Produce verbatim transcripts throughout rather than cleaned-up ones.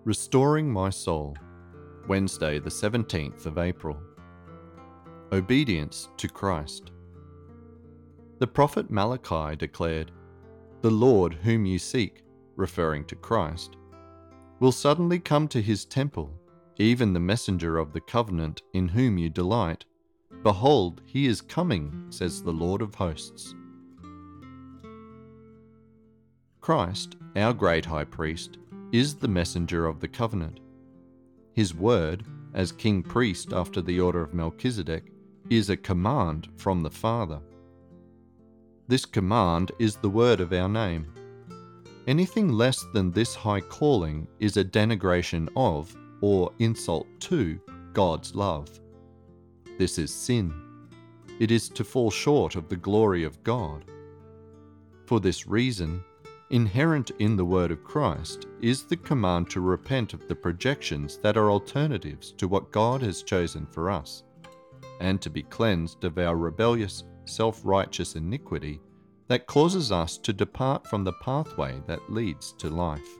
Restoring My Soul, Wednesday the seventeenth of April. Obedience to Christ. The prophet Malachi declared, "The Lord whom you seek," referring to Christ, "will suddenly come to his temple, even the messenger of the covenant in whom you delight. Behold, he is coming, says the Lord of hosts." Christ, our great high priest, is the messenger of the covenant. His word, as king priest after the order of Melchizedek, is a command from the Father. This command is the word of our name. Anything less than this high calling is a denigration of, or insult to, God's love. This is sin. It is to fall short of the glory of God. For this reason, inherent in the word of Christ is the command to repent of the projections that are alternatives to what God has chosen for us, and to be cleansed of our rebellious, self-righteous iniquity that causes us to depart from the pathway that leads to life.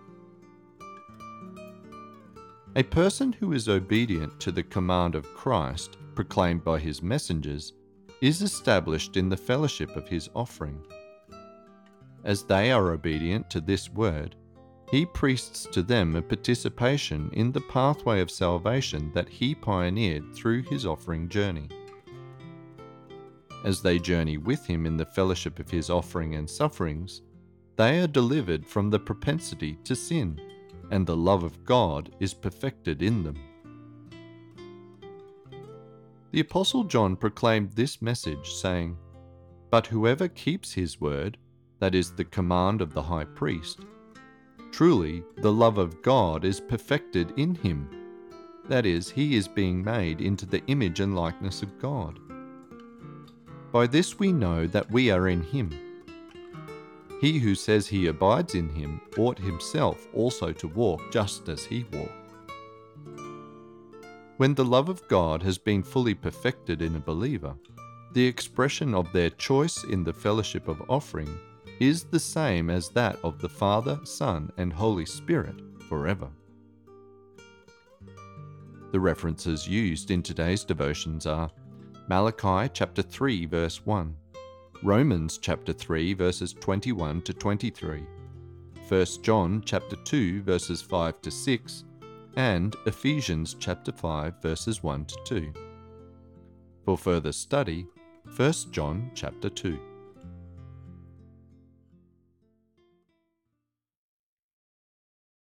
A person who is obedient to the command of Christ, proclaimed by his messengers, is established in the fellowship of his offering. As they are obedient to this word, he preaches to them a participation in the pathway of salvation that he pioneered through his offering journey. As they journey with him in the fellowship of his offering and sufferings, they are delivered from the propensity to sin, and the love of God is perfected in them. The Apostle John proclaimed this message, saying, "But whoever keeps his word, that is the command of the high priest, truly the love of God is perfected in him." That is, he is being made into the image and likeness of God. By this we know that we are in him. He who says he abides in him ought himself also to walk just as he walked. When the love of God has been fully perfected in a believer, the expression of their choice in the fellowship of offering is the same as that of the Father, Son, and Holy Spirit forever. The references used in today's devotions are Malachi chapter three verse one, Romans chapter three verses twenty-one to twenty-three, First John chapter two verses five to six, and Ephesians chapter five verses one to two. For further study, First John chapter two.